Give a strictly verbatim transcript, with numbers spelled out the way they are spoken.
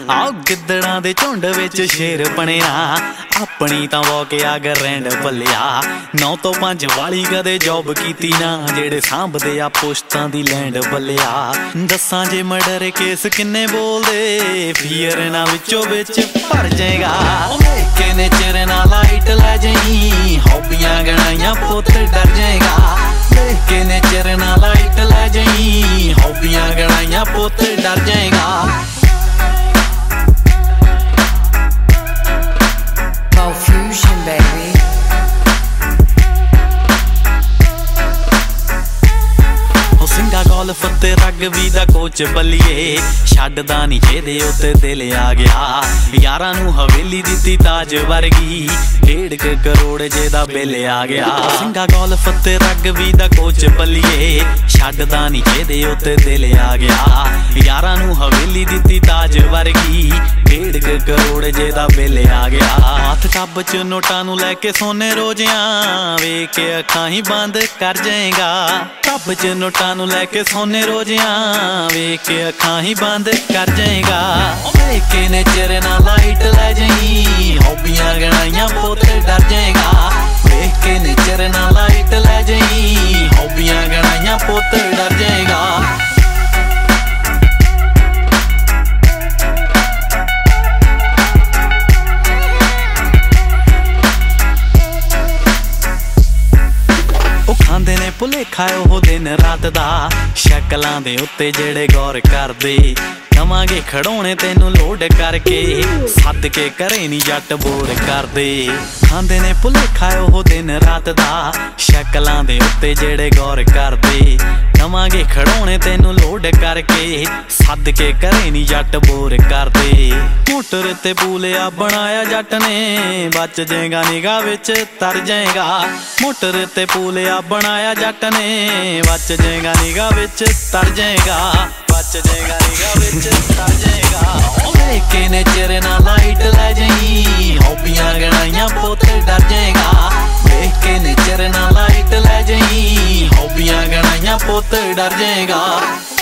आओ गिद्दड़ां दे झुंड विच शेर बनिया अपनी तां वॉक आ रैंड बल्लिया नौ तो पांच वाली कदे जॉब कीती ना जेड़े सांभदे आ पोस्टां दी लैंड बल्लिया दस्सां जे मर्डर केस किन्ने बोलदे फियर ना विचों विच भर जाएगा किने चिर ना लाइट लै जाई हॉबियां गणाइयां पुत डर जाएगा किने चिर ना लाइट लै जाई हॉबियां गणाइयां पुत डर जाएगा Fusion baby ਸਿੰਘਾ ਗੋਲਫ ਤੇ ਰਗਬੀ ਦਾ ਕੋਚ ਬੱਲੀਏ ਛੱਡਦਾ ਨੀ ਜਿਹਦੇ ਉੱਤੇ ਦਿਲ ਆ ਗਿਆ ਯਾਰਾਂ ਨੂੰ ਹਵੇਲੀ ਦਿੱਤੀ ਤਾਜ ਵਰਗੀ ਡੇਢ ਕੁ ਕਰੋੜ ਜਿਹਦਾ ਬਿੱਲ ਆ ਗਿਆ ਸਿੰਘਾ ਗੋਲਫ ਤੇ ਰਗਬੀ ਦਾ ਕੋਚ ਬੱਲੀਏ ਛੱਡਦਾ ਨੀ ਜਿਹਦੇ ਉੱਤੇ ਦਿਲ ਆ ਗਿਆ ਯਾਰਾਂ ਨੂੰ ਹਵੇਲੀ ਦਿੱਤੀ ਤਾਜ ਵਰਗੀ ਡੇਢ ਕੁ ਕਰੋੜ ਜਿਹਦਾ ਬਿੱਲ ਆ ਗਿਆ ਹੱਥ ਕੱਬ ਚ ਨੋਟਾਂ ਨੂੰ ਲੈ ਕੇ ਸੋਨੇ ਰੋਜ਼ਿਆਂ ਵੇਖ ਕੇ ਅੱਖਾਂ ਹੀ ਬੰਦ ਕਰ ਜਾਏਗਾ ਕੱਬ ਚ ਨੋਟਾਂ ਨੂੰ ਲੈ ਕੇ ਸੋਨੇ ਰੋਜ਼ਿਆਂ ਵੇਖ ਕੇ ਅੱਖਾਂ ਹੀ ਬੰਦ ਕਰ ਜਾਏਗਾ ਵੇਖ ਕੇ ਨੇ ਚਿਰ ਨਾ ਲਾਈਟ ਲੈ ਜਾਈ ਹੌਬੀਆਂ ਗਣਾਈਆਂ ਪੁੱਤ ਡਰ ਜਾਏਗਾ ਵੇਖ ਕੇ ਨੇ ਚਿਰ ਨਾ ਲਾਈਟ ਲੈ ਜਾਈ ਹੌਬੀਆਂ ਗਣਾਈਆਂ ਪੁੱਤ ਡਰ ਜਾਏਗਾ ਖਾਂਦੇ ਨੇ ਭੁਲੇਖਾ ਉਹ ਦਿਨ ਰਾਤ ਦਾ ਸ਼ਕਲਾਂ ਦੇ ਉੱਤੇ ਜਿਹੜੇ ਗੌਰ ਕਰਦੇ ਕਵਾਂਗੇ ਖੜਾਉਣੇ ਤੈਨੂੰ ਲੋਡ ਕਰਕੇ ਸੱਦ ਕੇ ਘਰੇ ਨੀ ਜੱਟ ਬੋਰ ਕਰਦੇ ਖਾਂਦੇ ਨੇ ਭੁਲੇਖਾ ਉਹ ਦਿਨ ਰਾਤ ਦਾ ਸ਼ਕਲਾਂ ਦੇ ਉੱਤੇ ਜਿਹੜੇ ਗੌਰ ਕਰਦੇ ਕਵਾਂਗੇ ਖੜਾਉਣੇ ਤੈਨੂੰ ਲੋਡ ਕਰਕੇ ਸੱਦ ਕੇ ਘਰੇ ਨੀ ਜੱਟ ਬੋਰ ਕਰਦੇ ਮੋਟਰ ਤੇ ਪੂਲਿਆ ਬਣਾਇਆ ਜੱਟ ਨੇ ਬਚ ਜਾਏਗਾ ਨਿਗਾਹ ਵਿੱਚ ਤਰ ਜਾਏਗਾ ਮੋਟਰ ਤੇ ਪੂਲਿਆ ਬਣਾਇਆ ਜੱਟ ਨੇ ਬਚ ਜਾਏਗਾ ਨਿਗਾਹ ਵਿੱਚ ਤਰ ਜਾਏਗਾ ਬਚ ਜਾਏਗਾ ਨਿਗਾਹ ਵਿੱਚ ਤਰ ਜਾਏਗਾ ਵੇਖ ਕੇ ਨੇ ਚਿਰ ਨਾ ਲਾਈਟ ਲੈ ਜਾਈ ਹੌਬੀਆਂ ਗਣਾਈਆਂ ਪੁੱਤ ਡਰ ਜਾਏਗਾ ਵੇਖ ਕੇ ਨੇ ਚਿਰ ਨਾ ਲਾਈਟ ਲੈ ਜਾਈ ਹੌਬੀਆਂ ਗਣਾਈਆਂ ਪੁੱਤ ਡਰ ਜਾਏਗਾ